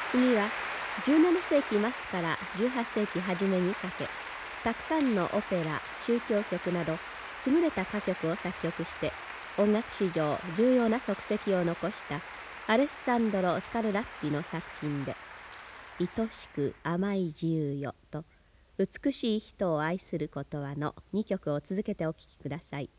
次は17世紀末から18世紀初めにかけ、たくさんのオペラ、宗教曲など優れた歌曲を作曲して音楽史上重要な足跡を残したアレッサンドロ・スカルラッティの作品で「愛しく甘い自由よ」と「美しい人を愛することは」の2曲を続けてお聴きください。